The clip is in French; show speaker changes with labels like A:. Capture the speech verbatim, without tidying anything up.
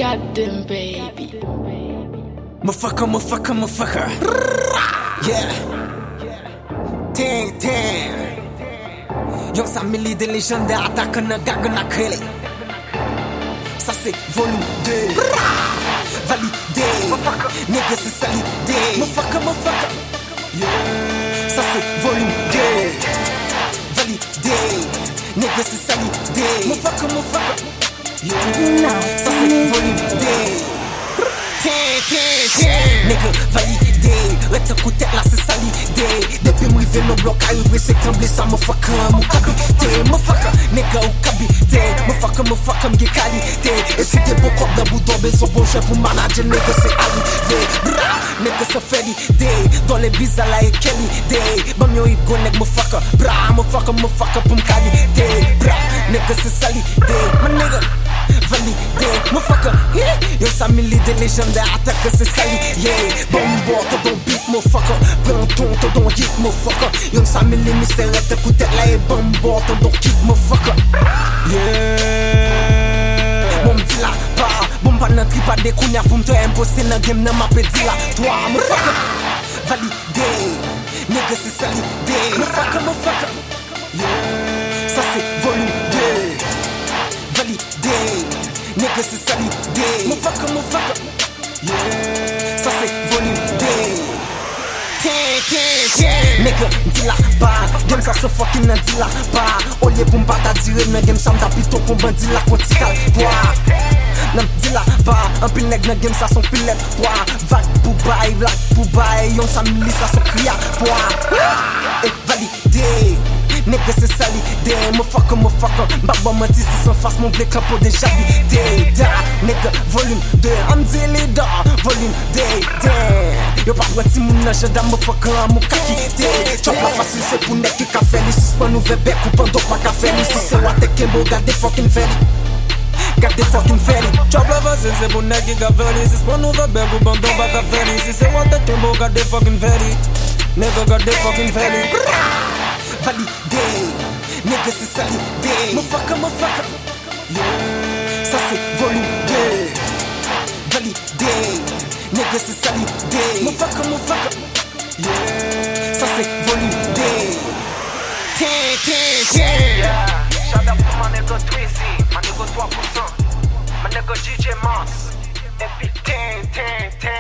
A: Goddamn baby.
B: Motherfucker, motherfucker, motherfucker. Yeah. Ting, ting. Young Samili des légendaires attaquent na gag na crélé. Ça c'est volume deux. Validé. Nigga c'est salidé. Motherfucker, motherfucker. Yeah. Ça c'est volume deux. Validé. Nigga c'est salidé. Motherfucker, motherfucker. Yeah. Ça c'est volume deux. Nigga validé, rete coup tête là c'est salidé. Depuis m'rivé no bloc arrivé c'est tremblé ça motherfucker mou kabité. Motherfucker, nigga ou kabité. Motherfucker, motherfucker m'gé qualité. Et si t'es beau cop dans boudon besoin bon chef pour manager nigga c'est arrivé. Bra, nigga c'est fait l'idée. Dans les bizarres là et quelle idée. Bam yo ego nigga motherfucker. Bra, motherfucker, motherfucker pour m'qualité. Bra, nigga c'est salidé. My nigga validé, motherfucker, yeah. Yo Samili des légendaires attaque c'est sali, yeah. Bombo, t'as ton beat, motherfucker. Prends ton, t'as ton hit, motherfucker. Yo Samili mystère, t'écoutes là et bombo, t'as ton kick, motherfucker. Yeah. Bon m'dit là, pas, bon pas nan tripa de kounia pour m'te imposer nan game nan m'appelle dit là. Toi, motherfucker, validé, nigga c'est salidé. Motherfucker, motherfucker, yeah. Ça c'est volume deux. Validé, nigga c'est salidé. Motherfucker, motherfucker, yeah. Ça c'est volume deux. Nigga, m'di la ba, game ça se fucking nan di la ba. Au lieu pour m'bata dire nan game ça m'ta plutôt pour m'bandi la konti kalboa. Nan m'di la ba, un pile nèg nan game ça son pilet bois. Vague pour bail, black pour bail, Young Samili ça son cria bois. Et validé. Nigga c'est salidé, motherfucker, motherfucker. M'baba m'a dit si sans face mon blé capo déjà bidé. Da, nigga, volume deux, I'm dilly da, volume deux, damn. Yo pas prêti mon nage da motherfucker à mon kakité. Chop la facile c'est pour nek qui ka fait li. Si pas nou ve bec ou pendant pas ka fait li. Si c'est what kembo, gade fucking feli. Gade fucking feli.
C: Chop la facile c'est pour nek qui ka fait li. Si c'est pas nou ve bec ou pendant pas ka fait li. Si c'est what kembo, gade fucking feli. Nigga gade fucking feli.
B: Validé, nigga c'est salidé. Motherfucker, motherfucker, yeah. Ça c'est volume deux. Validé, nigga c'est salidé. Motherfucker, motherfucker, yeah. Ça c'est volume deux. Ting, ting, ting.
D: Yeah, shout out to my nigga Twizzy, my nigga trois pour cent, my nigga D J Moss. Et puis ting, ting, ting.